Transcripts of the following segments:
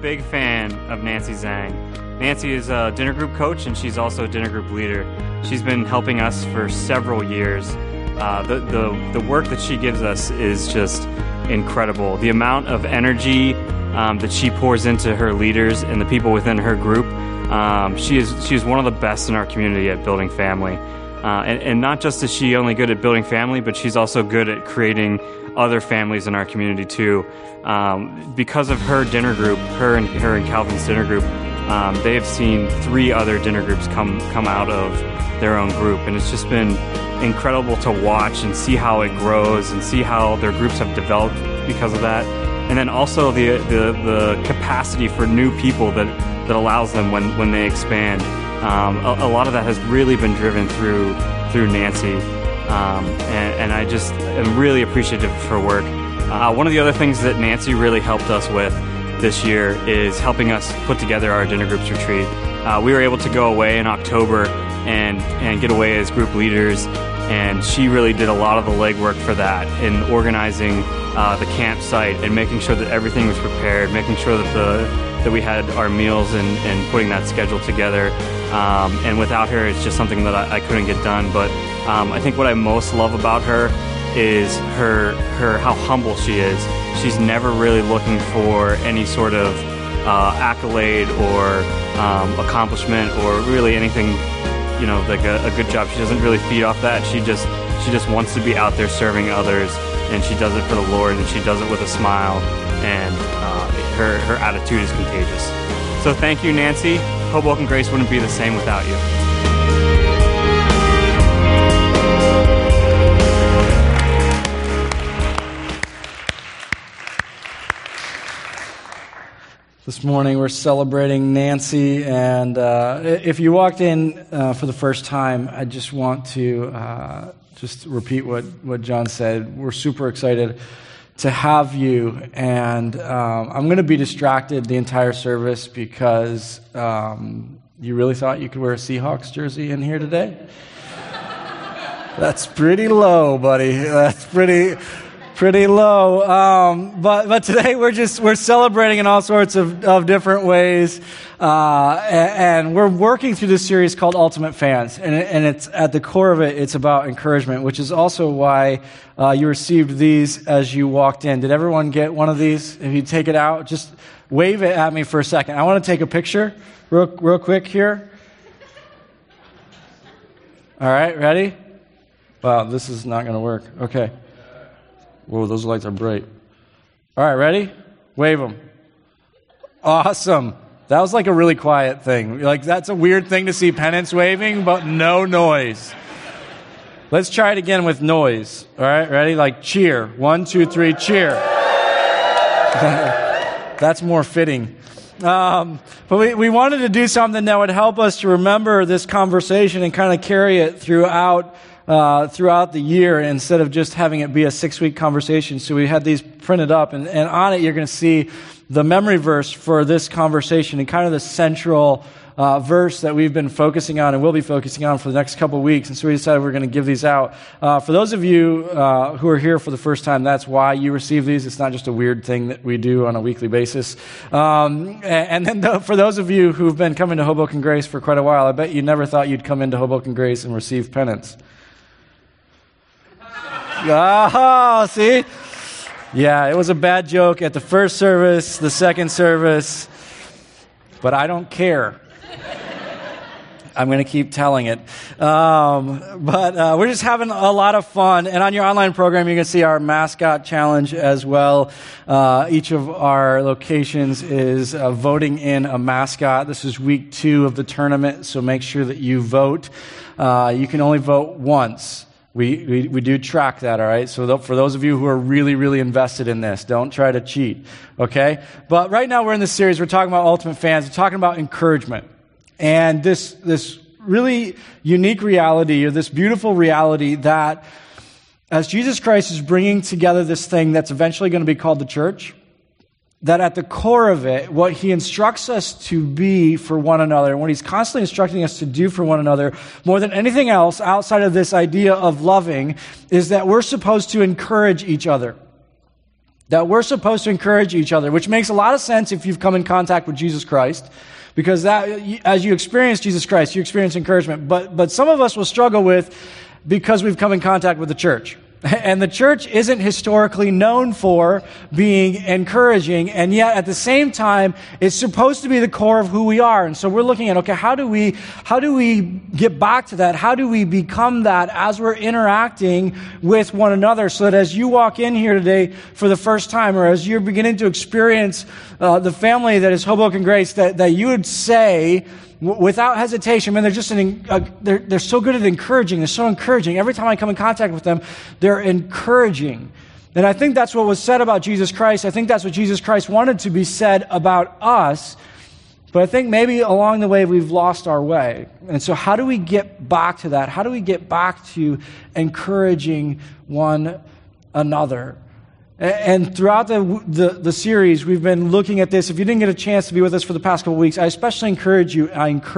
big fan of Nancy Zhang. Nancy is a dinner group coach, and she's also a dinner group leader. She's been helping us for several years. The work that she gives us is just incredible. The amount of energy that she pours into her leaders and the people within her group, she is one of the best in our community at building family. And not just is she only good at building family, but she's also good at creating other families in our community too. Because of her dinner group, her and Calvin's dinner group, they have seen 3 other dinner groups come out of their own group, and it's just been incredible to watch and see how it grows and see how their groups have developed because of that. And then also the capacity for new people that allows them when they expand. A lot of that has really been driven through Nancy, and I just am really appreciative of her work. One of the other things that Nancy really helped us with this year is helping us put together our dinner groups retreat. We were able to go away in October and get away as group leaders, and she really did a lot of the legwork for that in organizing the campsite and making sure that everything was prepared, making sure that we had our meals and putting that schedule together. And without her, it's just something that I couldn't get done. But I think what I most love about her is her how humble she is. She's never really looking for any sort of accolade or accomplishment or really anything, like a good job. She doesn't really feed off that. She just wants to be out there serving others, and she does it for the Lord, and she does it with a smile, and her attitude is contagious. So thank you, Nancy. Hoboken Grace wouldn't be the same without you. This morning we're celebrating Nancy, and if you walked in for the first time, I just want to just repeat what John said. We're super excited to have you, and I'm going to be distracted the entire service because you really thought you could wear a Seahawks jersey in here today? That's pretty low, buddy. That's pretty low. But today we're celebrating in all sorts of different ways, and we're working through this series called Ultimate Fans, and it's at the core of it, it's about encouragement, which is also why you received these as you walked in. Did everyone get one of these? If you take it out, just wave it at me for a second. I want to take a picture real quick here. All right, ready? Wow, this is not going to work. Okay. Whoa, those lights are bright. All right, ready? Wave them. Awesome. That was like a really quiet thing. Like, that's a weird thing to see pennants waving, but no noise. Let's try it again with noise. All right, ready? Like cheer. 1, 2, 3, cheer. That's more fitting. But we wanted to do something that would help us to remember this conversation and kind of carry it throughout the year instead of just having it be a 6-week conversation. So we had these printed up, and on it you're going to see the memory verse for this conversation and kind of the central verse that we've been focusing on and will be focusing on for the next couple of weeks. And so we decided we're going to give these out. For those of you who are here for the first time, that's why you receive these. It's not just a weird thing that we do on a weekly basis. And then for those of you who've been coming to Hoboken Grace for quite a while, I bet you never thought you'd come into Hoboken Grace and receive penance. Oh, see? Yeah, it was a bad joke at the first service, the second service, but I don't care. I'm going to keep telling it. But we're just having a lot of fun. And on your online program, you're going to see our mascot challenge as well. Each of our locations is voting in a mascot. This is week 2 of the tournament, so make sure that you vote. You can only vote once. We do track that, all right? So for those of you who are really, really invested in this, don't try to cheat, okay? But right now we're in this series. We're talking about Ultimate Fans. We're talking about encouragement. And this really unique reality, or this beautiful reality that as Jesus Christ is bringing together this thing that's eventually going to be called the church, that at the core of it, what he instructs us to be for one another, and what he's constantly instructing us to do for one another, more than anything else outside of this idea of loving, is that we're supposed to encourage each other. that we're supposed to encourage each other, which makes a lot of sense if you've come in contact with Jesus Christ, because that, as you experience Jesus Christ, you experience encouragement. But some of us will struggle with because we've come in contact with the church. And the church isn't historically known for being encouraging, and yet at the same time, it's supposed to be the core of who we are. And so we're looking at, okay, how do we get back to that? How do we become that as we're interacting with one another, so that as you walk in here today for the first time, or as you're beginning to experience the family that is Hoboken Grace, that you would say, without hesitation, man, they're just they're so good at encouraging. They're so encouraging. Every time I come in contact with them, they're encouraging. And I think that's what was said about Jesus Christ. I think that's what Jesus Christ wanted to be said about us. But I think maybe along the way we've lost our way. And so how do we get back to that? How do we get back to encouraging one another? And throughout the series, we've been looking at this. If you didn't get a chance to be with us for the past couple of weeks, I especially encourage you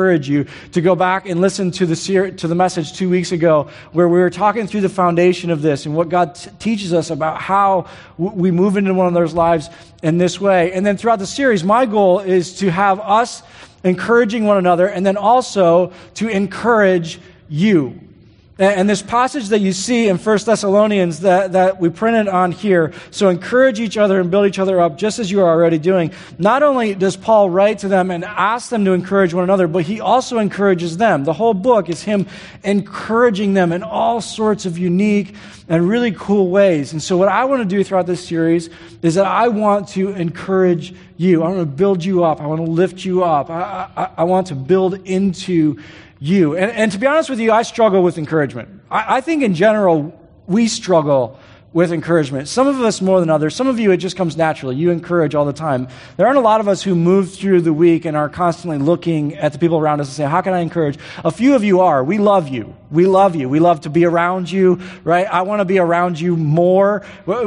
to go back and listen to the message 2 weeks ago, where we were talking through the foundation of this and what God teaches us about how we move into one another's lives in this way. And then throughout the series, my goal is to have us encouraging one another, and then also to encourage you. And this passage that you see in 1 Thessalonians that we printed on here, so encourage each other and build each other up just as you are already doing. Not only does Paul write to them and ask them to encourage one another, but he also encourages them. The whole book is him encouraging them in all sorts of unique and really cool ways. And so what I want to do throughout this series is that I want to encourage you. I want to build you up. I want to lift you up. I want to build into you. And to be honest with you, I struggle with encouragement. I think in general, we struggle with encouragement. Some of us more than others. Some of you, it just comes naturally. You encourage all the time. There aren't a lot of us who move through the week and are constantly looking at the people around us and say, how can I encourage? A few of you are. We love you. We love you. We love to be around you, right? I want to be around you more.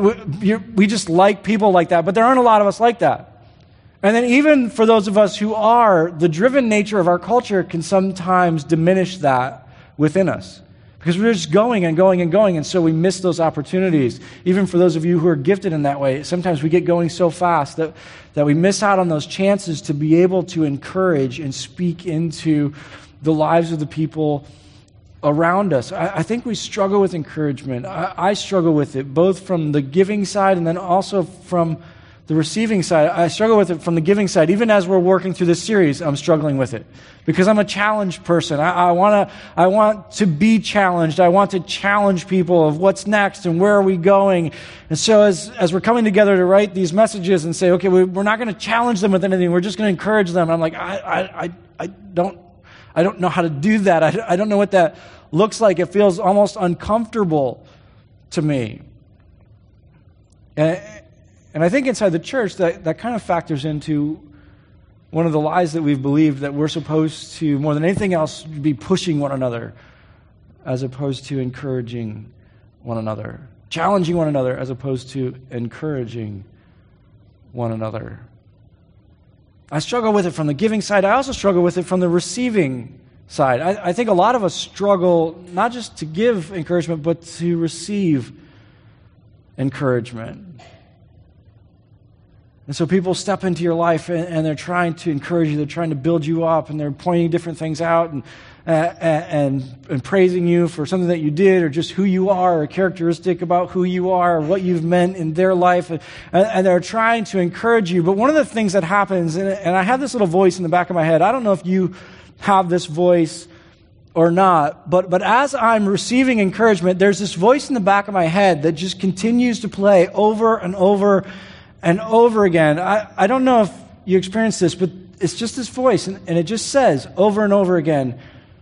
We just like people like that, but there aren't a lot of us like that. And then even for those of us who are, the driven nature of our culture can sometimes diminish that within us. Because we're just going and going and going, and so we miss those opportunities. Even for those of you who are gifted in that way, sometimes we get going so fast that we miss out on those chances to be able to encourage and speak into the lives of the people around us. I think we struggle with encouragement. I struggle with it, both from the giving side and then also from the receiving side. I struggle with it from the giving side. Even as we're working through this series, I'm struggling with it because I'm a challenged person. I want to be challenged. I want to challenge people of what's next and where are we going. And so as we're coming together to write these messages and say, okay, we're not going to challenge them with anything. We're just going to encourage them. And I'm like, I don't know how to do that. I don't know what that looks like. It feels almost uncomfortable to me. And I think inside the church, that kind of factors into one of the lies that we've believed, that we're supposed to, more than anything else, be pushing one another as opposed to encouraging one another. Challenging one another as opposed to encouraging one another. I struggle with it from the giving side. I also struggle with it from the receiving side. I think a lot of us struggle not just to give encouragement, but to receive encouragement. And so people step into your life and they're trying to encourage you, they're trying to build you up, and they're pointing different things out and praising you for something that you did, or just who you are, or a characteristic about who you are, or what you've meant in their life, and they're trying to encourage you. But one of the things that happens, and I have this little voice in the back of my head, I don't know if you have this voice or not, but as I'm receiving encouragement, there's this voice in the back of my head that just continues to play over and over and over again. I don't know if you experience this, but it's just this voice, and it just says over and over again,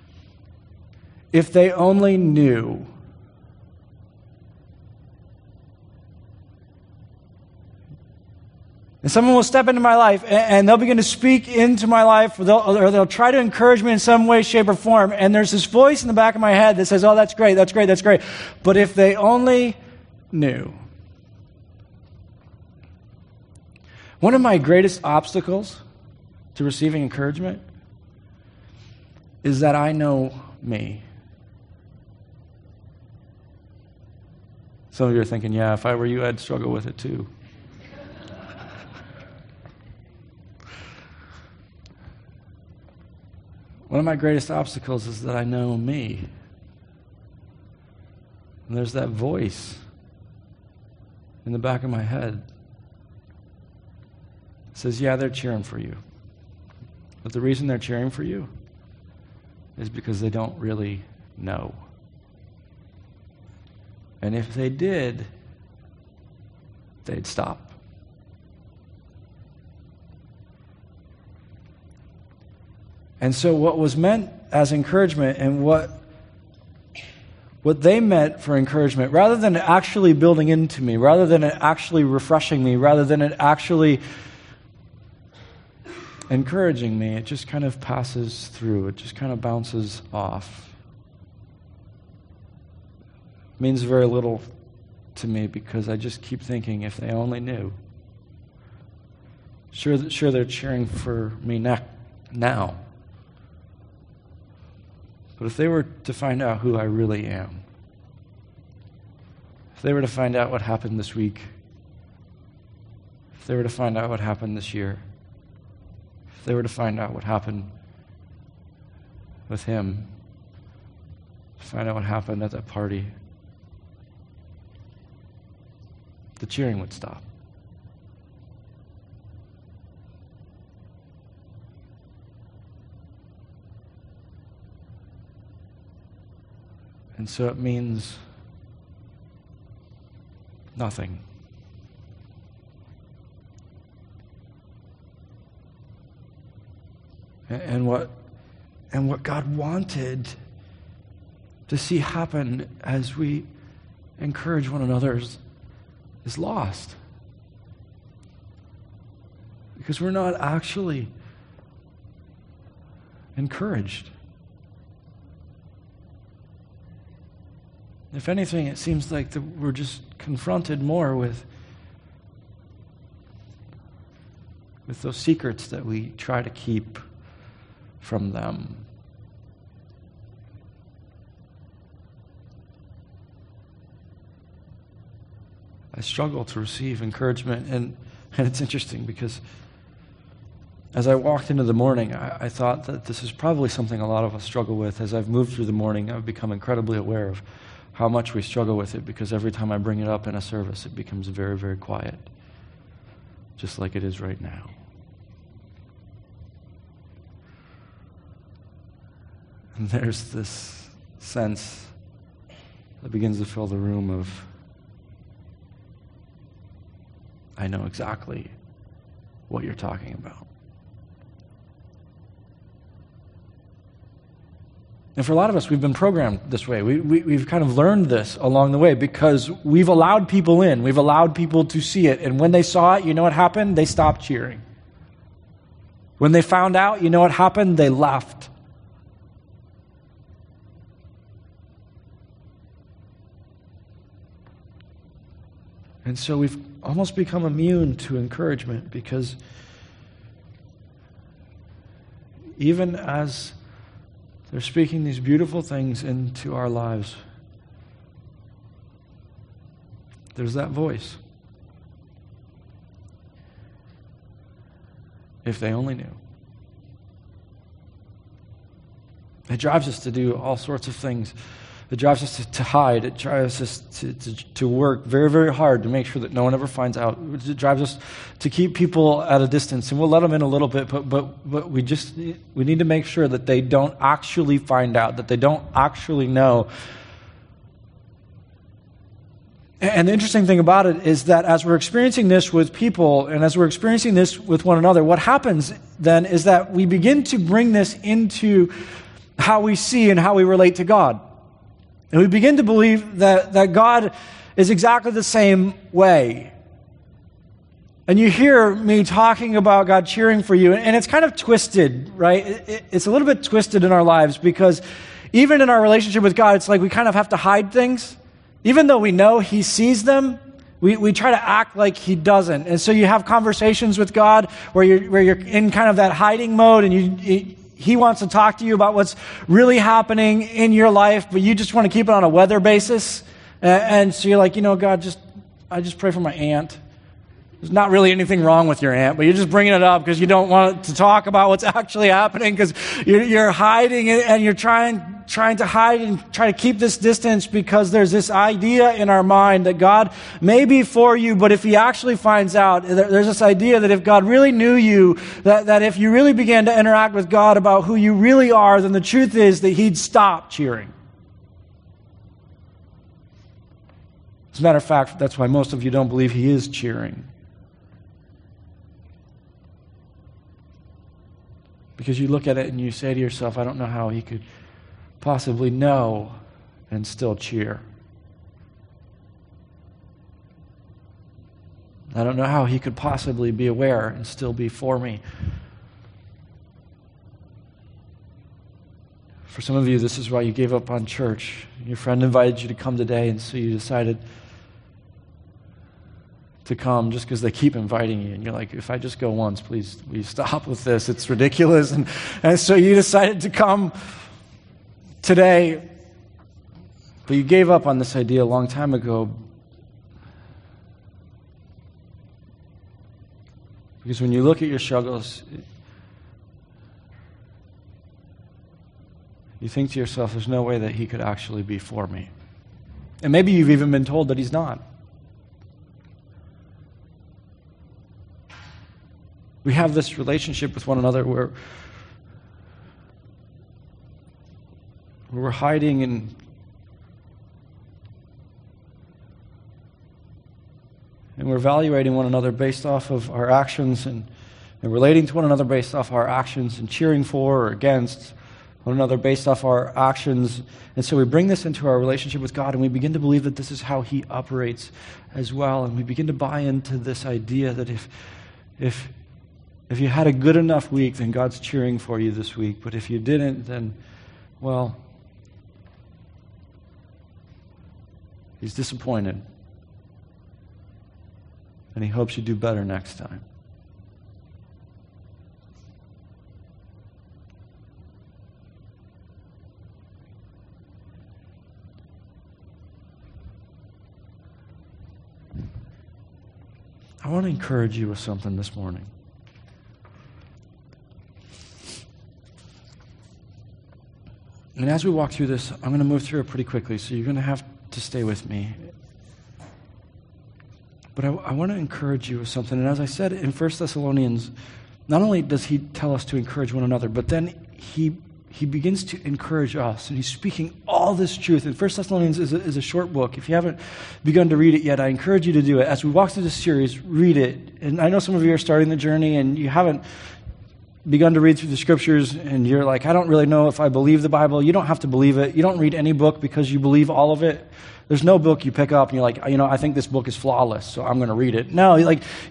if they only knew. And someone will step into my life, and they'll begin to speak into my life, or they'll try to encourage me in some way, shape, or form, and there's this voice in the back of my head that says, oh, that's great, that's great, that's great. But if they only knew. One of my greatest obstacles to receiving encouragement is that I know me. Some of you are thinking, yeah, if I were you, I'd struggle with it too. One of my greatest obstacles is that I know me. And there's that voice in the back of my head that says, yeah, they're cheering for you. But the reason they're cheering for you is because they don't really know. And if they did, they'd stop. And so what was meant as encouragement and what they meant for encouragement, rather than it actually building into me, rather than it actually refreshing me, rather than it actually encouraging me, it just kind of passes through. It just kind of bounces off. It means very little to me because I just keep thinking, if they only knew. Sure, they're cheering for me now. But if they were to find out who I really am, if they were to find out what happened this week, if they were to find out what happened this year, if they were to find out what happened with him, find out what happened at that party, the cheering would stop. And so it means nothing. And what God wanted to see happen as we encourage one another is lost. Because we're not actually encouraged. If anything, it seems like we're just confronted more with those secrets that we try to keep from them. I struggle to receive encouragement, and it's interesting because as I walked into the morning, I thought that this is probably something a lot of us struggle with. As I've moved through the morning, I've become incredibly aware of how much we struggle with it, because every time I bring it up in a service, it becomes very, very quiet, just like it is right now. And there's this sense that begins to fill the room of, I know exactly what you're talking about. And for a lot of us, we've been programmed this way. We've kind of learned this along the way because we've allowed people in. We've allowed people to see it. And when they saw it, you know what happened? They stopped cheering. When they found out, you know what happened? They left. And so we've almost become immune to encouragement because even as they're speaking these beautiful things into our lives, there's that voice. If they only knew. It drives us to do all sorts of things. It drives us to hide. It drives us to work very, very hard to make sure that no one ever finds out. It drives us to keep people at a distance. And we'll let them in a little bit, but we need to make sure that they don't actually find out, that they don't actually know. And the interesting thing about it is that as we're experiencing this with people and as we're experiencing this with one another, what happens then is that we begin to bring this into how we see and how we relate to God. And we begin to believe that God is exactly the same way. And you hear me talking about God cheering for you, and it's kind of twisted, right? It's a little bit twisted in our lives because even in our relationship with God, it's like we kind of have to hide things. Even though we know He sees them, we try to act like He doesn't. And so you have conversations with God where you're in kind of that hiding mode, and He wants to talk to you about what's really happening in your life, but you just want to keep it on a weather basis. And so you're like, God, I just pray for my aunt. There's not really anything wrong with your aunt, but you're just bringing it up because you don't want to talk about what's actually happening because you're hiding it and you're trying to hide and try to keep this distance because there's this idea in our mind that God may be for you, but if he actually finds out, there's this idea that if God really knew you, that if you really began to interact with God about who you really are, then the truth is that he'd stop cheering. As a matter of fact, that's why most of you don't believe he is cheering. Because you look at it and you say to yourself, I don't know how he could possibly know and still cheer. I don't know how he could possibly be aware and still be for me. For some of you, this is why you gave up on church. Your friend invited you to come today, and so you decided to come just because they keep inviting you. And you're like, if I just go once, please stop with this. It's ridiculous. And so you decided to come today, but you gave up on this idea a long time ago. Because when you look at your struggles, you think to yourself, there's no way that he could actually be for me. And maybe you've even been told that he's not. We have this relationship with one another where we're hiding and we're evaluating one another based off of our actions and relating to one another based off our actions and cheering for or against one another based off our actions. And so we bring this into our relationship with God and we begin to believe that this is how he operates as well. And we begin to buy into this idea that if you had a good enough week, then God's cheering for you this week. But if you didn't, then, well, he's disappointed. And he hopes you do better next time. I want to encourage you with something this morning. And as we walk through this, I'm going to move through it pretty quickly, so you're going to have to stay with me. But I want to encourage you with something. And as I said in 1 Thessalonians, not only does he tell us to encourage one another, but then he begins to encourage us. And he's speaking all this truth. And 1 Thessalonians is a short book. If you haven't begun to read it yet, I encourage you to do it. As we walk through this series, read it. And I know some of you are starting the journey and you haven't begun to read through the scriptures and you're like, I don't really know if I believe the Bible. You don't have to believe it. You don't read any book because you believe all of it. There's no book you pick up and you're like, I think this book is flawless, so I'm going to read it. No,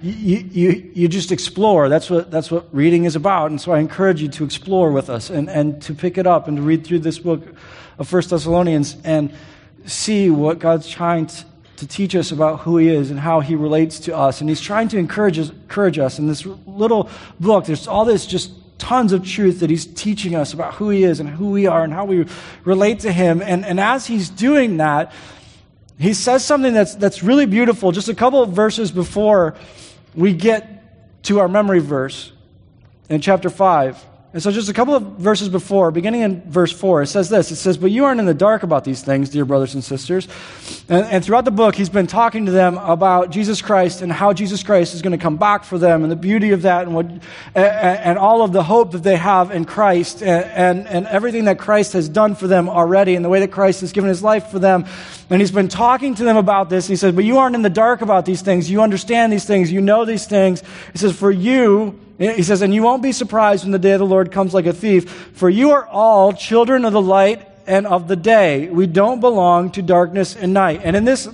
you just explore. That's what reading is about. And so I encourage you to explore with us and to pick it up and to read through this book of 1 Thessalonians and see what God's trying to teach us about who he is and how he relates to us. And he's trying to encourage us. In this little book, there's all this just tons of truth that he's teaching us about who he is and who we are and how we relate to him. And as he's doing that, he says something that's really beautiful. Just a couple of verses before we get to our memory verse in chapter 5. And so just a couple of verses before, beginning in verse 4, it says this. It says, but you aren't in the dark about these things, dear brothers and sisters. And throughout the book, he's been talking to them about Jesus Christ and how Jesus Christ is going to come back for them and the beauty of that and all of the hope that they have in Christ and everything that Christ has done for them already and the way that Christ has given his life for them. And he's been talking to them about this. And he says, but you aren't in the dark about these things. You understand these things. You know these things. He says, for you... He says, and you won't be surprised when the day of the Lord comes like a thief, for you are all children of the light and of the day. We don't belong to darkness and night. And in this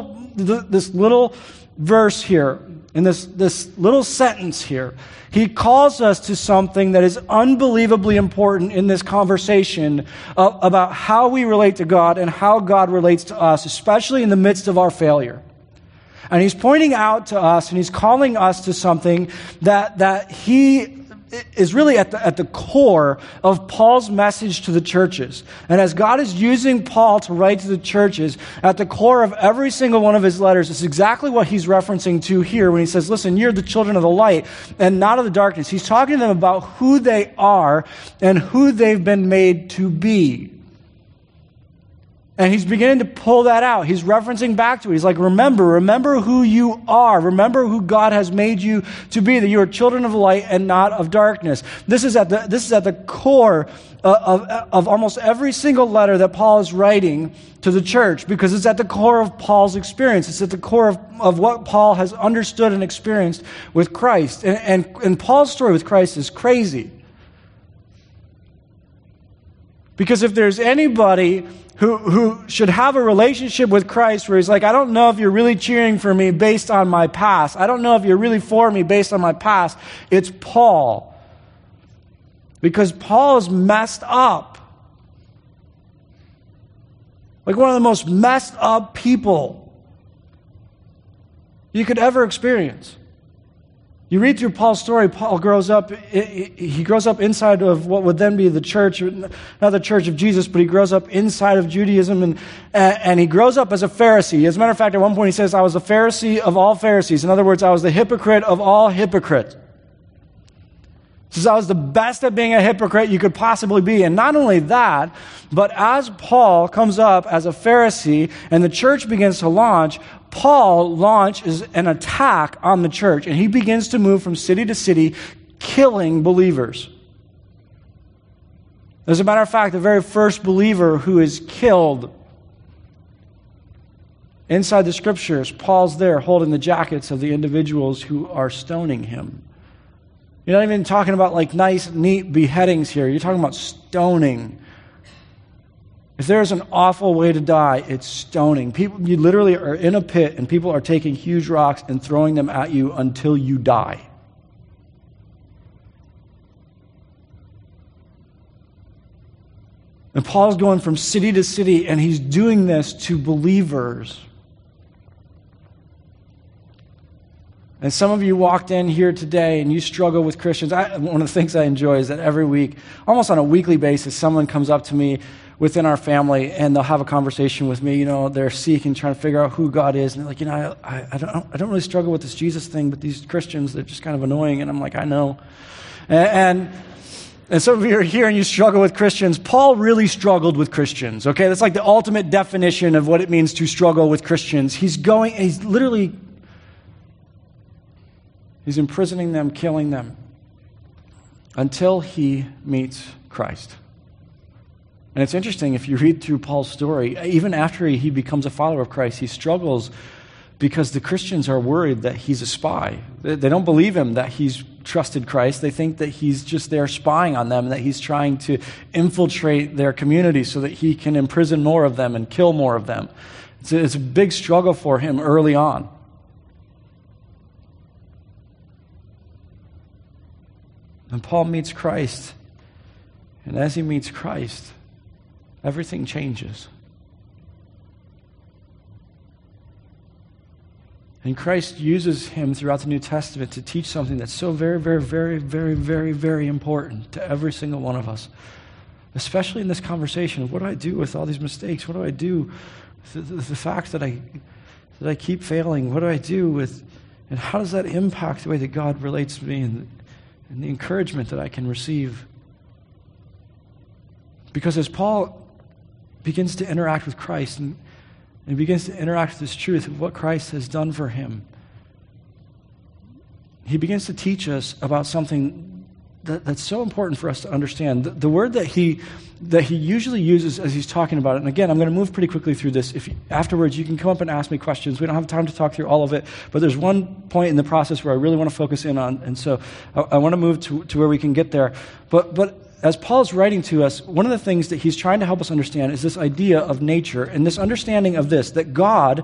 little verse here, in this little sentence here, he calls us to something that is unbelievably important in this conversation about how we relate to God and how God relates to us, especially in the midst of our failure. And he's pointing out to us and he's calling us to something that he is really at the core of Paul's message to the churches. And as God is using Paul to write to the churches, at the core of every single one of his letters is exactly what he's referencing to here when he says, listen, you're the children of the light and not of the darkness. He's talking to them about who they are and who they've been made to be. And he's beginning to pull that out. He's referencing back to it. He's like, remember who you are. Remember who God has made you to be, that you are children of light and not of darkness. This is at the core of almost every single letter that Paul is writing to the church, because it's at the core of Paul's experience. It's at the core of what Paul has understood and experienced with Christ. And Paul's story with Christ is crazy. Because if there's anybody who should have a relationship with Christ where he's like, I don't know if you're really cheering for me based on my past. I don't know if you're really for me based on my past. It's Paul. Because Paul is messed up. Like one of the most messed up people you could ever experience. You read through Paul's story, Paul grows up, he grows up inside of what would then be the church, not the church of Jesus, but he grows up inside of Judaism, and he grows up as a Pharisee. As a matter of fact, at one point he says, I was the Pharisee of all Pharisees. In other words, I was the hypocrite of all hypocrites. He says, I was the best at being a hypocrite you could possibly be. And not only that, but as Paul comes up as a Pharisee and the church begins to launch, Paul launches an attack on the church, and he begins to move from city to city, killing believers. As a matter of fact, the very first believer who is killed inside the scriptures, Paul's there holding the jackets of the individuals who are stoning him. You're not even talking about like nice, neat beheadings here. You're talking about stoning. If there's an awful way to die, it's stoning. You literally are in a pit and people are taking huge rocks and throwing them at you until you die. And Paul's going from city to city, and he's doing this to believers. And some of you walked in here today and you struggle with Christians. One of the things I enjoy is that every week, almost on a weekly basis, someone comes up to me within our family and they'll have a conversation with me. You know, they're seeking, trying to figure out who God is. And they're like, you know, I don't really struggle with this Jesus thing, but these Christians, they're just kind of annoying. And I'm like, I know. And some of you are here and you struggle with Christians. Paul really struggled with Christians, okay? That's like the ultimate definition of what it means to struggle with Christians. He's imprisoning them, killing them, until he meets Christ. And it's interesting, if you read through Paul's story, even after he becomes a follower of Christ, he struggles because the Christians are worried that he's a spy. They don't believe him that he's trusted Christ. They think that he's just there spying on them, that he's trying to infiltrate their community so that he can imprison more of them and kill more of them. It's a big struggle for him early on. And Paul meets Christ. And as he meets Christ, everything changes. And Christ uses him throughout the New Testament to teach something that's so very, very, very, very, very, very important to every single one of us. Especially in this conversation of what do I do with all these mistakes? What do I do with the fact that I keep failing? What do I do with, and how does that impact the way that God relates to me and the encouragement that I can receive? Because as Paul begins to interact with Christ and begins to interact with this truth of what Christ has done for him, he begins to teach us about something that's so important for us to understand. The word that he usually uses as he's talking about it, and again, I'm going to move pretty quickly through this. Afterwards, you can come up and ask me questions. We don't have time to talk through all of it, but there's one point in the process where I really want to focus in on, and so I want to move to where we can get there. But as Paul's writing to us, one of the things that he's trying to help us understand is this idea of nature and this understanding of this, that God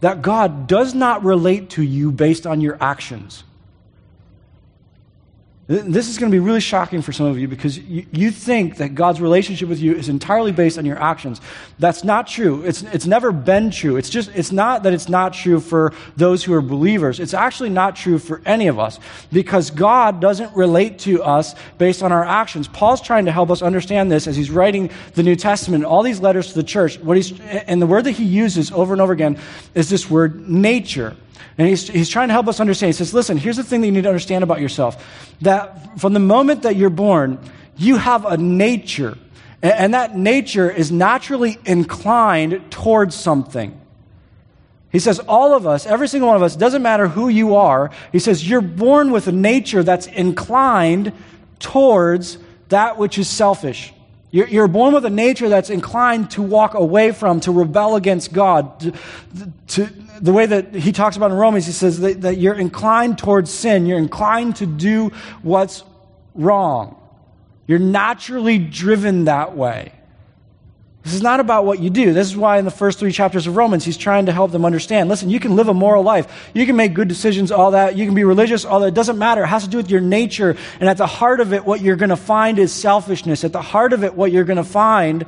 does not relate to you based on your actions. This is going to be really shocking for some of you because you think that God's relationship with you is entirely based on your actions. That's not true. It's never been true. It's not that it's not true for those who are believers. It's actually not true for any of us because God doesn't relate to us based on our actions. Paul's trying to help us understand this as he's writing the New Testament, all these letters to the church. And the word that he uses over and over again is this word nature. And he's trying to help us understand. He says, listen, here's the thing that you need to understand about yourself. That from the moment that you're born, you have a nature. And that nature is naturally inclined towards something. He says, all of us, every single one of us, doesn't matter who you are. He says, you're born with a nature that's inclined towards that which is selfish. You're born with a nature that's inclined to walk away from, to rebel against God. To the way that he talks about in Romans, he says that you're inclined towards sin. You're inclined to do what's wrong. You're naturally driven that way. This is not about what you do. This is why in the first 3 chapters of Romans, he's trying to help them understand. Listen, you can live a moral life. You can make good decisions, all that. You can be religious, all that. It doesn't matter. It has to do with your nature. And at the heart of it, what you're going to find is selfishness. At the heart of it, what you're going to find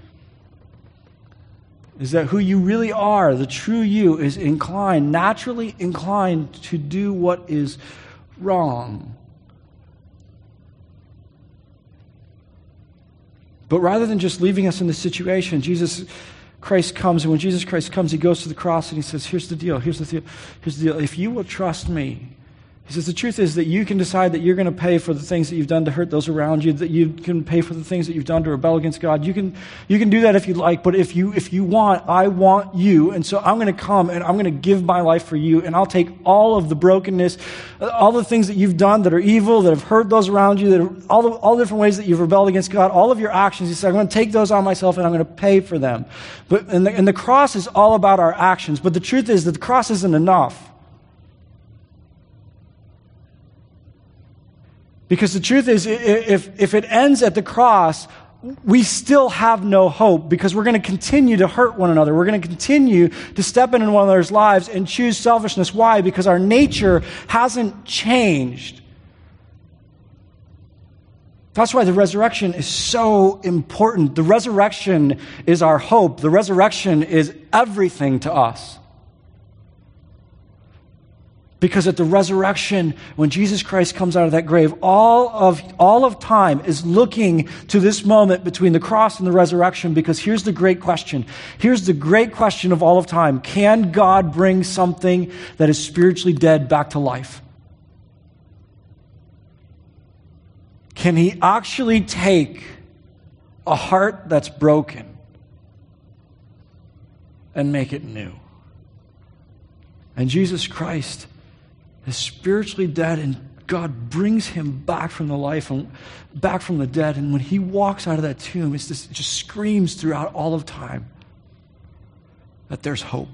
is that who you really are, the true you, is inclined, naturally inclined to do what is wrong. But rather than just leaving us in this situation, Jesus Christ comes, and when Jesus Christ comes, he goes to the cross and he says, here's the deal. If you will trust me, he says, the truth is that you can decide that you're going to pay for the things that you've done to hurt those around you, that you can pay for the things that you've done to rebel against God. You can do that if you like, but if you want, I want you, and so I'm going to come and I'm going to give my life for you, and I'll take all of the brokenness, all the things that you've done that are evil, that have hurt those around you, that are all the different ways that you've rebelled against God, all of your actions. He said, I'm going to take those on myself and I'm going to pay for them. And the cross is all about our actions, but the truth is that the cross isn't enough. Because the truth is, if it ends at the cross, we still have no hope because we're going to continue to hurt one another. We're going to continue to step into one another's lives and choose selfishness. Why? Because our nature hasn't changed. That's why the resurrection is so important. The resurrection is our hope. The resurrection is everything to us. Because at the resurrection, when Jesus Christ comes out of that grave, all of time is looking to this moment between the cross and the resurrection, because here's the great question. Here's the great question of all of time. Can God bring something that is spiritually dead back to life? Can he actually take a heart that's broken and make it new? And Jesus Christ is spiritually dead, and God brings him back from the life and back from the dead. And when he walks out of that tomb, it just screams throughout all of time that there's hope.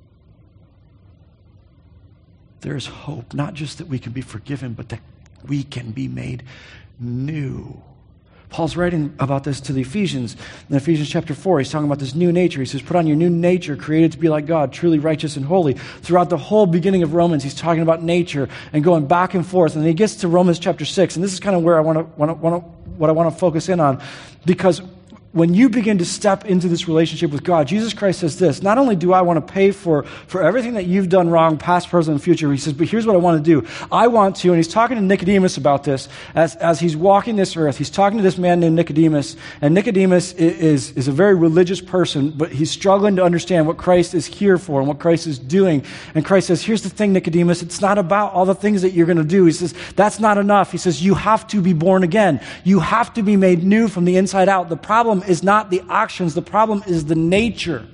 There's hope, not just that we can be forgiven, but that we can be made new. Paul's writing about this to the Ephesians. In Ephesians chapter 4, he's talking about this new nature. He says, put on your new nature, created to be like God, truly righteous and holy. Throughout the whole beginning of Romans, he's talking about nature and going back and forth. And then he gets to Romans chapter 6, and this is kind of where I want to focus in on, because when you begin to step into this relationship with God, Jesus Christ says this: not only do I want to pay for everything that you've done wrong, past, present, and future, he says, but here's what I want to do. I want to, and he's talking to Nicodemus about this, as he's walking this earth, he's talking to this man named Nicodemus, and Nicodemus is a very religious person, but he's struggling to understand what Christ is here for and what Christ is doing. And Christ says, here's the thing, Nicodemus, it's not about all the things that you're going to do. He says, that's not enough. He says, you have to be born again. You have to be made new from the inside out. The problem is not the actions, the problem is the nature.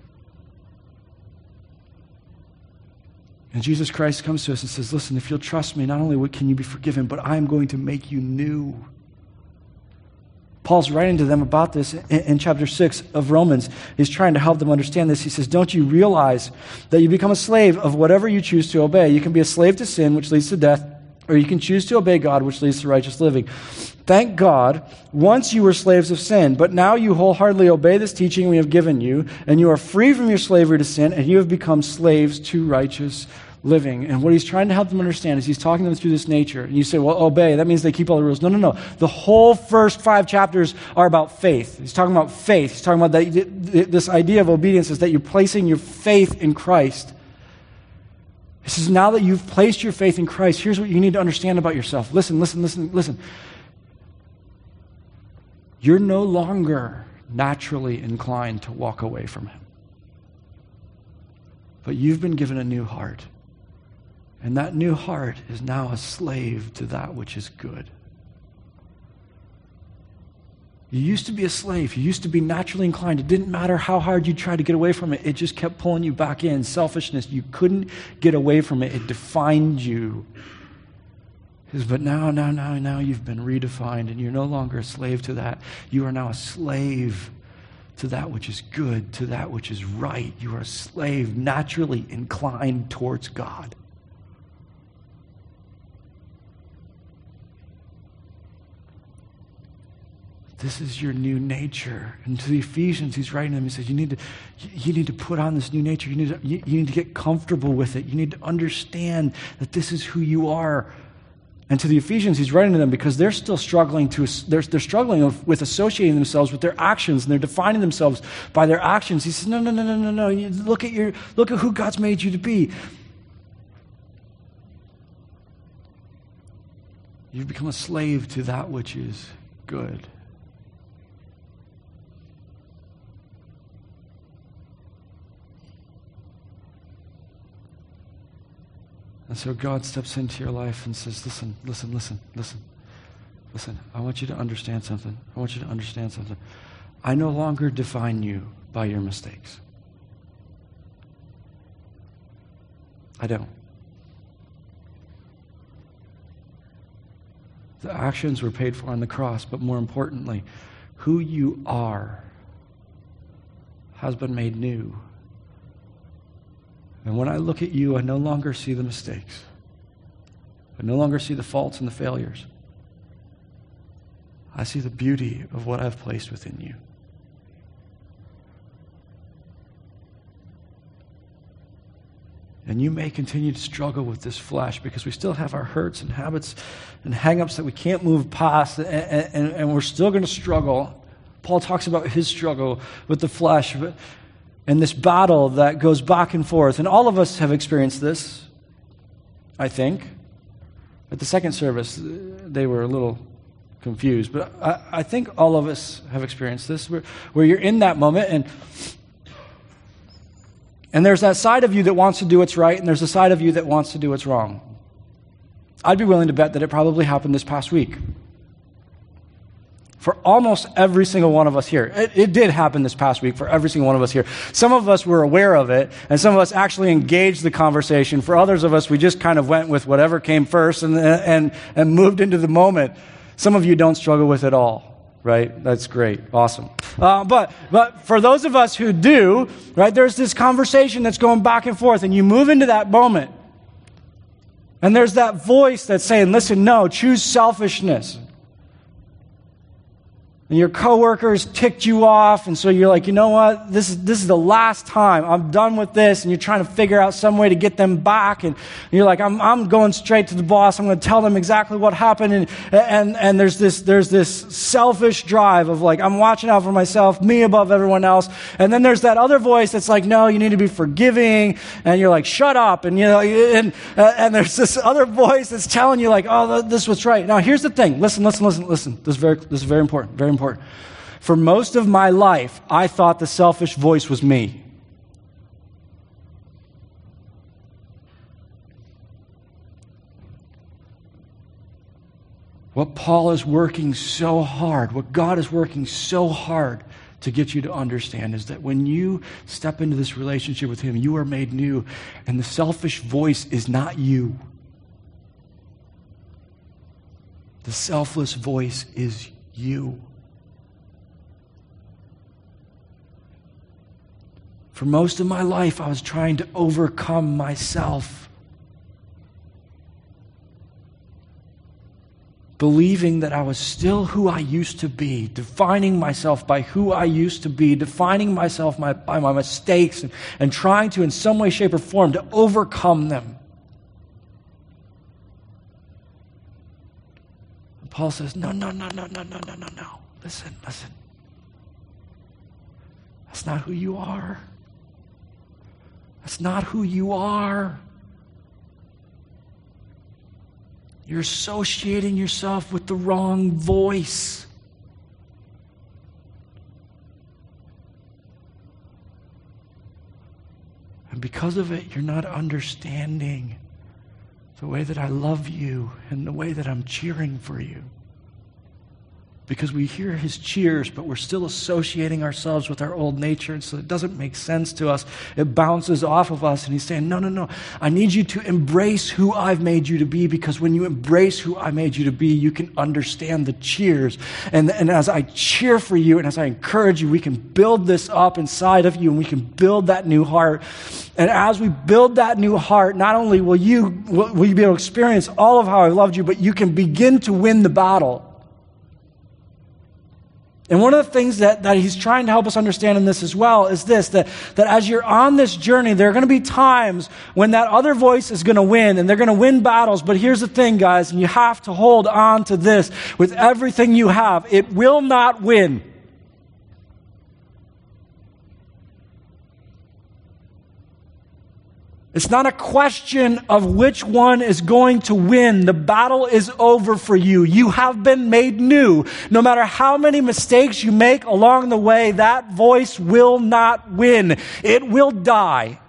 And Jesus Christ comes to us and says, listen, if you'll trust me, not only can you be forgiven, but I am going to make you new. Paul's writing to them about this in chapter 6 of Romans. He's trying to help them understand this. He says, don't you realize that you become a slave of whatever you choose to obey? You can be a slave to sin, which leads to death, or you can choose to obey God, which leads to righteous living. Thank God, once you were slaves of sin, but now you wholeheartedly obey this teaching we have given you, and you are free from your slavery to sin, and you have become slaves to righteous living. And what he's trying to help them understand is he's talking to them through this nature. And you say, well, obey. That means they keep all the rules. No. The whole first 5 chapters are about faith. He's talking about faith. He's talking about this idea of obedience is that you're placing your faith in Christ. He says, now that you've placed your faith in Christ, here's what you need to understand about yourself. Listen. You're no longer naturally inclined to walk away from him. But you've been given a new heart. And that new heart is now a slave to that which is good. You used to be a slave. You used to be naturally inclined. It didn't matter how hard you tried to get away from it. It just kept pulling you back in. Selfishness, you couldn't get away from it. It defined you. He says, but now you've been redefined and you're no longer a slave to that. You are now a slave to that which is good, to that which is right. You are a slave naturally inclined towards God. This is your new nature. And to the Ephesians, he's writing them, he says, you need to put on this new nature. You need to get comfortable with it. You need to understand that this is who you are. And to the Ephesians, he's writing to them because they're still struggling they're struggling with associating themselves with their actions, and they're defining themselves by their actions. He says, no. Look at who God's made you to be. You've become a slave to that which is good. And so God steps into your life and says, listen. I want you to understand something. I no longer define you by your mistakes. I don't. The actions were paid for on the cross, but more importantly, who you are has been made new. And when I look at you, I no longer see the mistakes. I no longer see the faults and the failures. I see the beauty of what I've placed within you. And you may continue to struggle with this flesh because we still have our hurts and habits and hang-ups that we can't move past, and we're still going to struggle. Paul talks about his struggle with the flesh, and this battle that goes back and forth. And all of us have experienced this, I think. At the second service, they were a little confused. But I think all of us have experienced this, where you're in that moment, and there's that side of you that wants to do what's right, and there's a side of you that wants to do what's wrong. I'd be willing to bet that it probably happened this past week. For almost every single one of us here. It did happen this past week for every single one of us here. Some of us were aware of it, and some of us actually engaged the conversation. For others of us, we just kind of went with whatever came first and moved into the moment. Some of you don't struggle with it all, right? That's great. Awesome. But for those of us who do, right, there's this conversation that's going back and forth, and you move into that moment. And there's that voice that's saying, listen, no, choose selfishness. And your coworkers ticked you off, and so you're like, you know what? This is the last time. I'm done with this, and you're trying to figure out some way to get them back, and you're like, I'm going straight to the boss. I'm going to tell them exactly what happened, and there's this selfish drive of like, I'm watching out for myself, me above everyone else, and then there's that other voice that's like, no, you need to be forgiving, and you're like, shut up, and and there's this other voice that's telling you like, oh, this is what's right. Now here's the thing. Listen. This is very important. Very important. For most of my life, I thought the selfish voice was me. What Paul is working so hard, what God is working so hard to get you to understand is that when you step into this relationship with Him, you are made new, and the selfish voice is not you. The selfless voice is you. For most of my life, I was trying to overcome myself, believing that I was still who I used to be, defining myself by who I used to be, defining myself by my mistakes, and trying to, in some way, shape, or form, to overcome them. Paul says, no. Listen. That's not who you are. That's not who you are. You're associating yourself with the wrong voice. And because of it, you're not understanding the way that I love you and the way that I'm cheering for you. Because we hear his cheers, but we're still associating ourselves with our old nature, and so it doesn't make sense to us. It bounces off of us, and he's saying, no. I need you to embrace who I've made you to be, because when you embrace who I made you to be, you can understand the cheers. And as I cheer for you and as I encourage you, we can build this up inside of you, and we can build that new heart. And as we build that new heart, not only will you be able to experience all of how I loved you, but you can begin to win the battle. And one of the things that he's trying to help us understand in this as well is this, that as you're on this journey, there are going to be times when that other voice is going to win, and they're going to win battles. But here's the thing, guys, and you have to hold on to this with everything you have. It will not win. It's not a question of which one is going to win. The battle is over for you. You have been made new. No matter how many mistakes you make along the way, that voice will not win. It will die.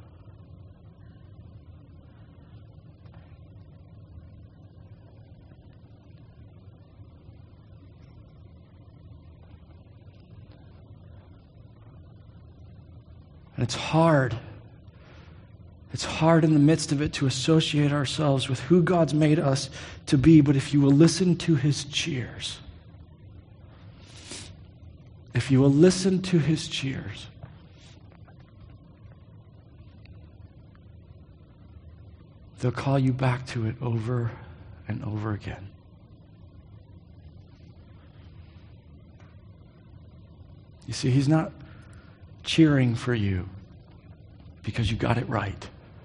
And it's hard. It's hard in the midst of it to associate ourselves with who God's made us to be, but if you will listen to his cheers, they'll call you back to it over and over again. You see, he's not cheering for you because you got it right.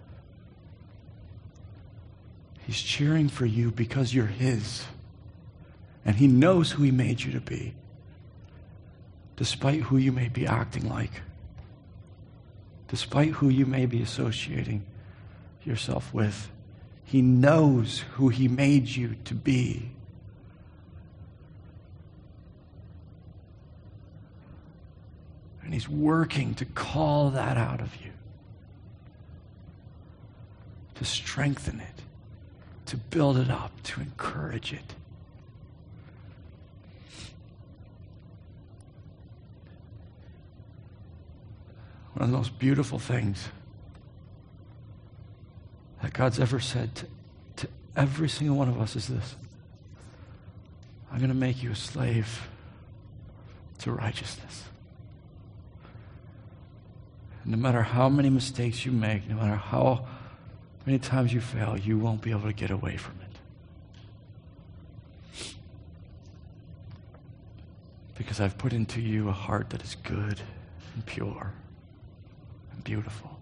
He's cheering for you because you're his. And he knows who he made you to be, despite who you may be acting like, despite who you may be associating yourself with. He knows who he made you to be. And he's working to call that out of you, to strengthen it, to build it up, to encourage it. One of the most beautiful things that God's ever said to every single one of us is this: I'm going to make you a slave to righteousness. And no matter how many mistakes you make, no matter how many times you fail, you won't be able to get away from it. Because I've put into you a heart that is good and pure and beautiful.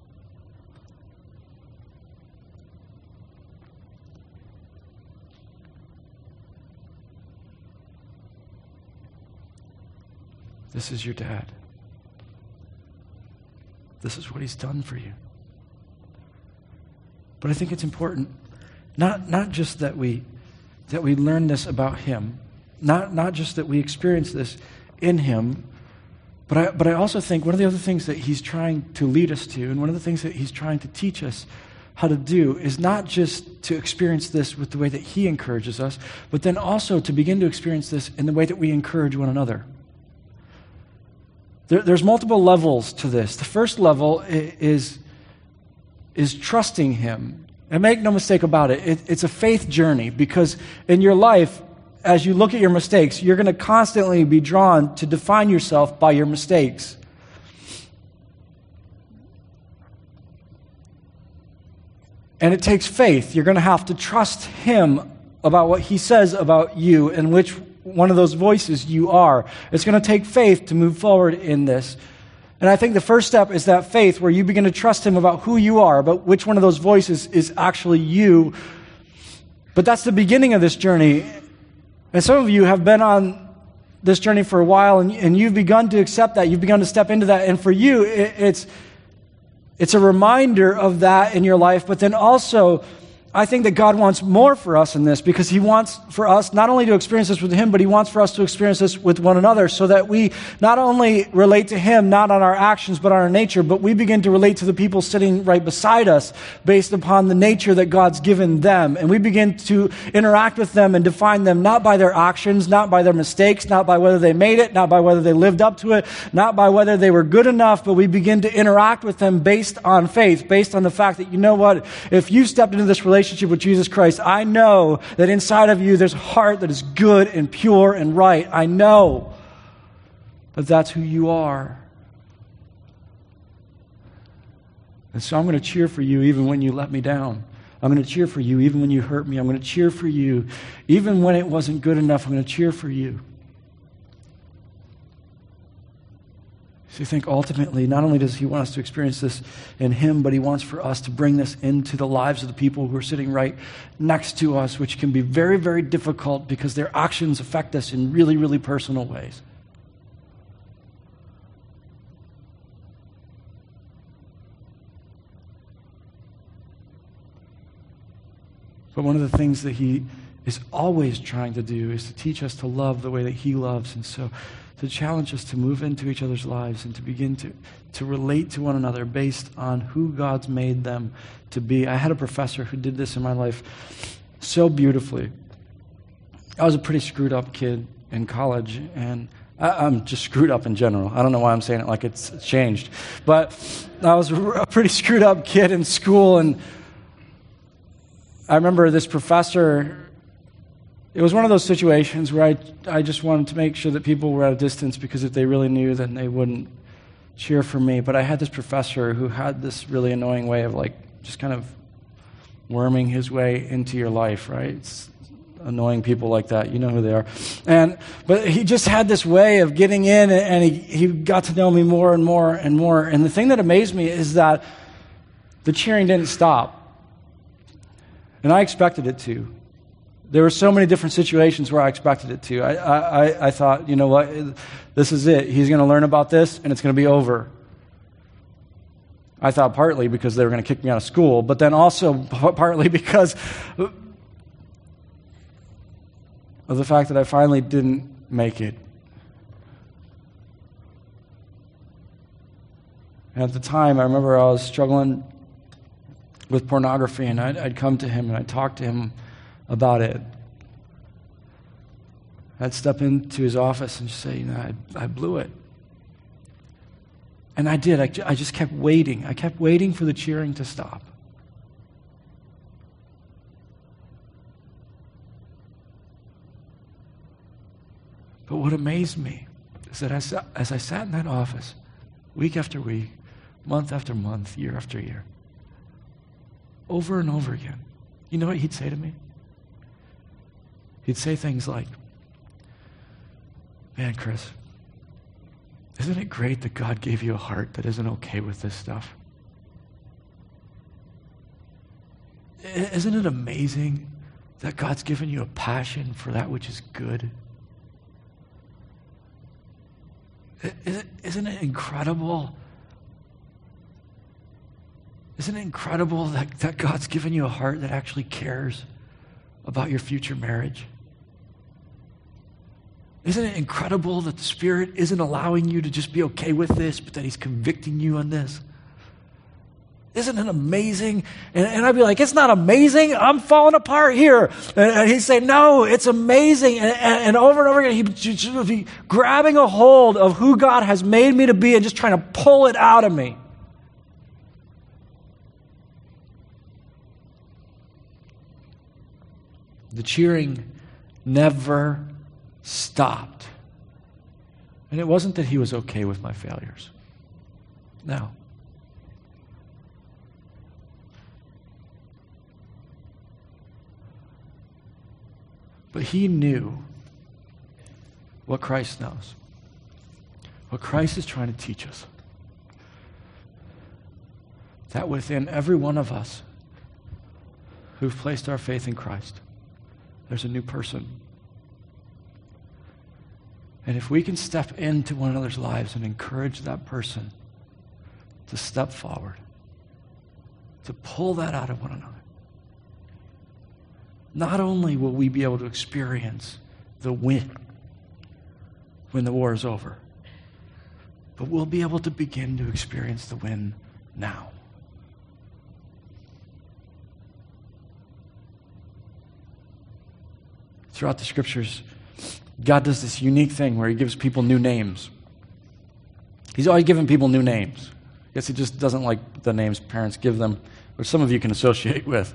This is your dad. This is what he's done for you. But I think it's important, not just that we learn this about him, not just that we experience this in him, but I also think one of the other things that he's trying to lead us to, and one of the things that he's trying to teach us how to do, is not just to experience this with the way that he encourages us, but then also to begin to experience this in the way that we encourage one another. There's multiple levels to this. The first level is trusting him. And make no mistake about it, it's a faith journey, because in your life, as you look at your mistakes, you're going to constantly be drawn to define yourself by your mistakes. And it takes faith. You're going to have to trust him about what he says about you and which one of those voices you are. It's going to take faith to move forward in this. And I think the first step is that faith where you begin to trust him about who you are, about which one of those voices is actually you. But that's the beginning of this journey. And some of you have been on this journey for a while, and you've begun to accept that. You've begun to step into that. And for you, it's a reminder of that in your life. But then also, I think that God wants more for us in this, because He wants for us not only to experience this with Him, but He wants for us to experience this with one another, so that we not only relate to Him, not on our actions, but on our nature, but we begin to relate to the people sitting right beside us based upon the nature that God's given them. And we begin to interact with them and define them not by their actions, not by their mistakes, not by whether they made it, not by whether they lived up to it, not by whether they were good enough, but we begin to interact with them based on faith, based on the fact that, you know what, if you stepped into this relationship with Jesus Christ, I know that inside of you there's a heart that is good and pure and right. I know that that's who you are. And so I'm going to cheer for you even when you let me down. I'm going to cheer for you even when you hurt me. I'm going to cheer for you even when it wasn't good enough. I'm going to cheer for you. So you think ultimately, not only does He want us to experience this in Him, but He wants for us to bring this into the lives of the people who are sitting right next to us, which can be very, very difficult because their actions affect us in really, really personal ways. But one of the things that He is always trying to do is to teach us to love the way that He loves. And so to challenge us to move into each other's lives and to begin to relate to one another based on who God's made them to be. I had a professor who did this in my life so beautifully. I was a pretty screwed up kid in college, and I'm just screwed up in general. I don't know why I'm saying it like it's changed. But I was a pretty screwed up kid in school, and I remember this professor. It was one of those situations where I just wanted to make sure that people were at a distance, because if they really knew, then they wouldn't cheer for me. But I had this professor who had this really annoying way of just kind of worming his way into your life, right? It's annoying people like that. You know who they are. But he just had this way of getting in, and he got to know me more and more and more. And the thing that amazed me is that the cheering didn't stop. And I expected it to. There were so many different situations where I expected it to. I thought, you know what, this is it. He's going to learn about this, and it's going to be over. I thought partly because they were going to kick me out of school, but then also partly because of the fact that I finally didn't make it. And at the time, I remember I was struggling with pornography, and I'd come to him and I'd talk to him about it. I'd step into his office and say, I blew it. And I did. I just kept waiting. I kept waiting for the cheering to stop. But what amazed me is that as I sat in that office, week after week, month after month, year after year, over and over again, you know what he'd say to me? He'd say things like, man, Chris, isn't it great that God gave you a heart that isn't okay with this stuff? Isn't it amazing that God's given you a passion for that which is good? Isn't it incredible? Isn't it incredible that God's given you a heart that actually cares about your future marriage? Isn't it incredible that the Spirit isn't allowing you to just be okay with this, but that He's convicting you on this? Isn't it amazing? And I'd be like, it's not amazing. I'm falling apart here. And he'd say, no, it's amazing. And over and over again, he'd just be grabbing a hold of who God has made me to be and just trying to pull it out of me. The cheering never stopped. And it wasn't that he was okay with my failures. No. But he knew what Christ knows. What Christ is trying to teach us. That within every one of us who've placed our faith in Christ, there's a new person. And if we can step into one another's lives and encourage that person to step forward, to pull that out of one another, not only will we be able to experience the win when the war is over, but we'll be able to begin to experience the win now. Throughout the scriptures, God does this unique thing where he gives people new names. He's always given people new names. I guess he just doesn't like the names parents give them, or some of you can associate with.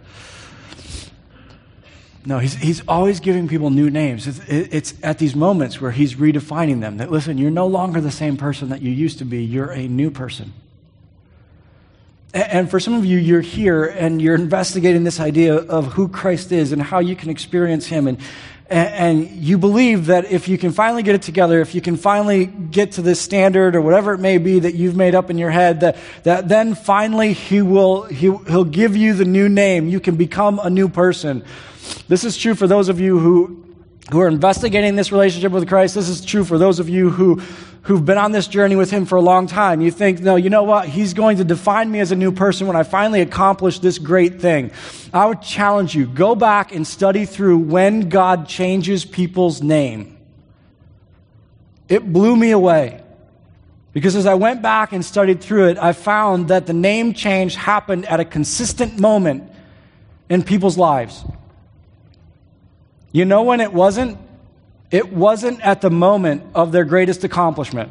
No, he's always giving people new names. It's at these moments where he's redefining them. That, listen, you're no longer the same person that you used to be. You're a new person. And for some of you, you're here and you're investigating this idea of who Christ is and how you can experience him. And you believe that if you can finally get it together, if you can finally get to this standard or whatever it may be that you've made up in your head, that then finally he'll give you the new name. You can become a new person. This is true for those of you who are investigating this relationship with Christ. This is true for those of you who've been on this journey with him for a long time. You think, no, you know what? He's going to define me as a new person when I finally accomplish this great thing. I would challenge you, go back and study through when God changes people's name. It blew me away. Because as I went back and studied through it, I found that the name change happened at a consistent moment in people's lives. You know when it wasn't? It wasn't at the moment of their greatest accomplishment.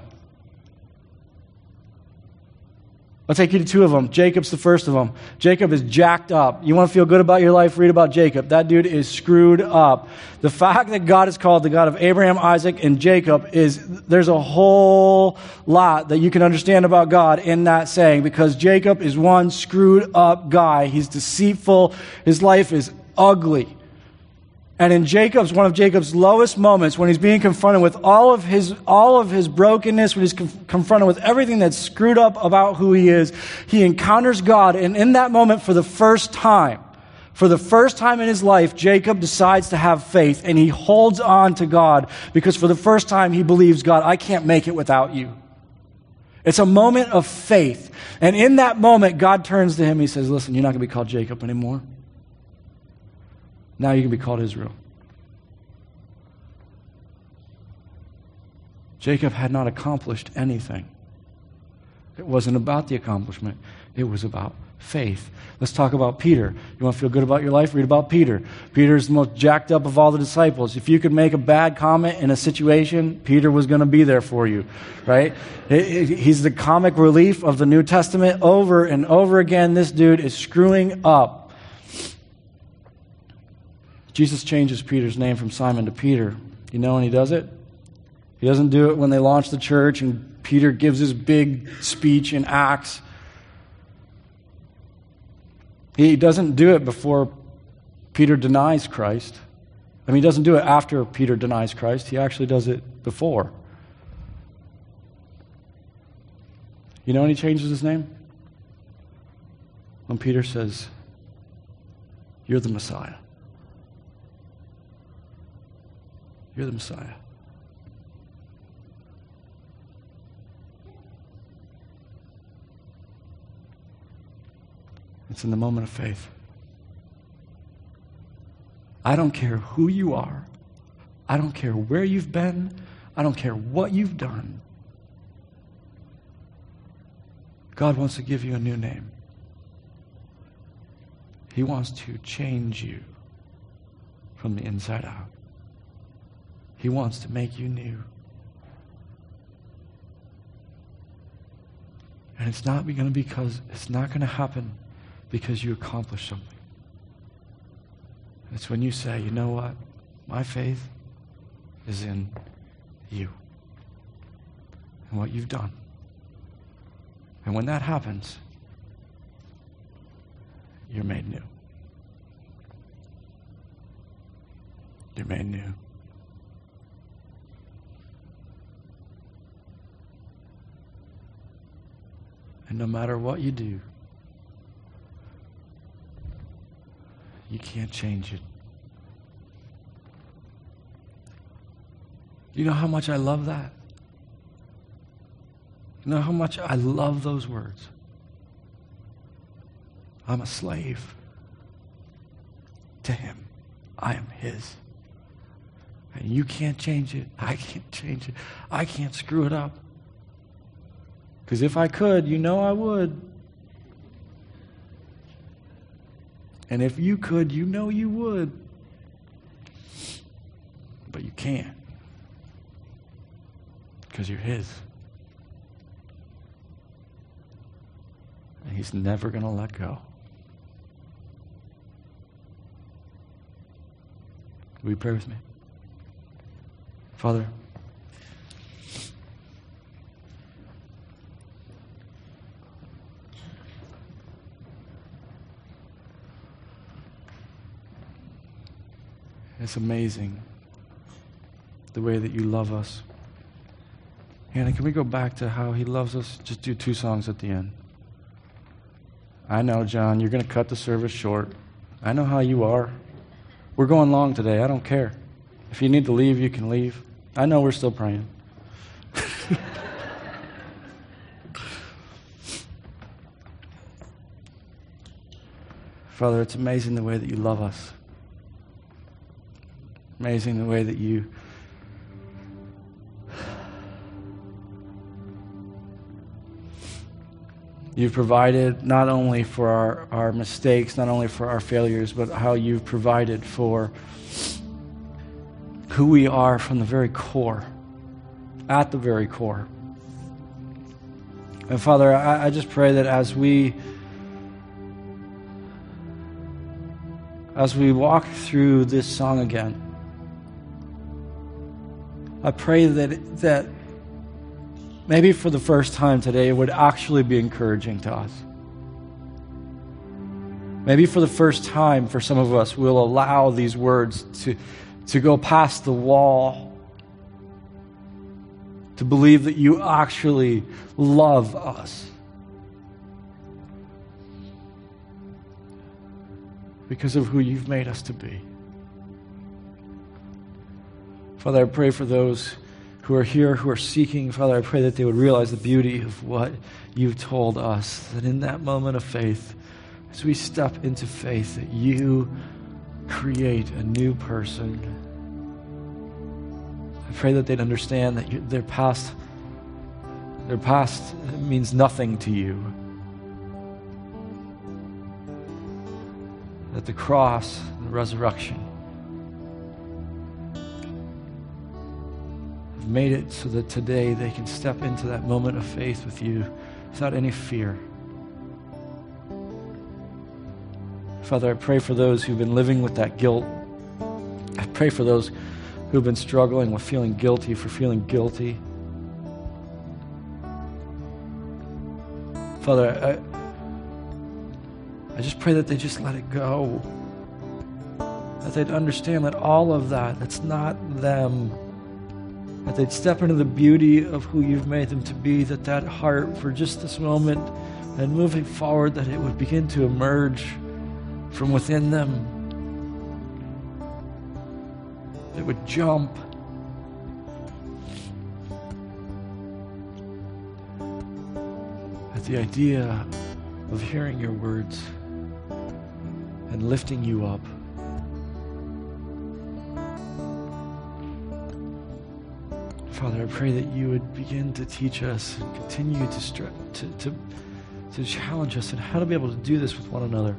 I'll take you to two of them. Jacob's the first of them. Jacob is jacked up. You want to feel good about your life? Read about Jacob. That dude is screwed up. The fact that God is called the God of Abraham, Isaac, and Jacob there's a whole lot that you can understand about God in that saying, because Jacob is one screwed up guy. He's deceitful. His life is ugly. And in one of Jacob's lowest moments, when he's being confronted with all of his brokenness, when he's confronted with everything that's screwed up about who he is, he encounters God. And in that moment, for the first time in his life, Jacob decides to have faith, and he holds on to God, because for the first time he believes, God, I can't make it without you. It's a moment of faith. And in that moment, God turns to him. He says, listen, you're not going to be called Jacob anymore. Now you can be called Israel. Jacob had not accomplished anything. It wasn't about the accomplishment. It was about faith. Let's talk about Peter. You want to feel good about your life? Read about Peter. Peter's the most jacked up of all the disciples. If you could make a bad comment in a situation, Peter was going to be there for you, right? He's the comic relief of the New Testament. Over and over again, this dude is screwing up. Jesus changes Peter's name from Simon to Peter. You know when he does it? He doesn't do it when they launch the church and Peter gives his big speech in Acts. He doesn't do it before Peter denies Christ. I mean, he doesn't do it after Peter denies Christ. He actually does it before. You know when he changes his name? When Peter says, "You're the Messiah." You're the Messiah. It's in the moment of faith. I don't care who you are. I don't care where you've been. I don't care what you've done. God wants to give you a new name. He wants to change you from the inside out. He wants to make you new. And it's not going to happen because you accomplish something. It's when you say, you know what? My faith is in you and what you've done. And when that happens, you're made new. You're made new. And no matter what you do, you can't change it. You know how much I love that? You know how much I love those words? I'm a slave to him. I am his. And you can't change it. I can't change it. I can't screw it up. Because if I could, you know I would. And if you could, you know you would. But you can't. Because you're his. And he's never going to let go. Will you pray with me? Father, it's amazing the way that you love us. Hannah, can we go back to how he loves us? Just do 2 songs at the end. I know, John, you're going to cut the service short. I know how you are. We're going long today. I don't care. If you need to leave, you can leave. I know we're still praying. Father, it's amazing the way that you love us. Amazing the way that you've provided not only for our mistakes, not only for our failures, but how you've provided for who we are from the very core, at the very core. And Father, I just pray that as we walk through this song again, I pray that maybe for the first time today, it would actually be encouraging to us. Maybe for the first time, for some of us, we'll allow these words to go past the wall, to believe that you actually love us. Because of who you've made us to be. Father, I pray for those who are here, who are seeking. Father, I pray that they would realize the beauty of what you've told us, that in that moment of faith, as we step into faith, that you create a new person. I pray that they'd understand that their past means nothing to you. That the cross and the resurrection have made it so that today they can step into that moment of faith with you without any fear. Father, I pray for those who've been living with that guilt. I pray for those who've been struggling with feeling guilty for feeling guilty. Father, I just pray that they just let it go. That they'd understand that all of that, it's not them. That they'd step into the beauty of who you've made them to be, that heart for just this moment and moving forward, that it would begin to emerge from within them. It would jump. At the idea of hearing your words and lifting you up. Father, I pray that you would begin to teach us and continue to challenge us in how to be able to do this with one another.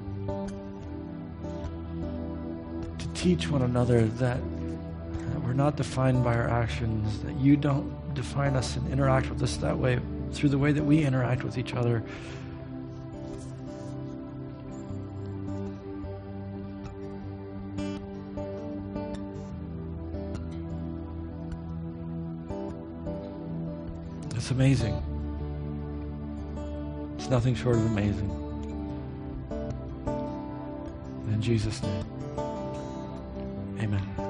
To teach one another that we're not defined by our actions, that you don't define us and interact with us that way through the way that we interact with each other. It's amazing. It's nothing short of amazing. In Jesus' name, amen.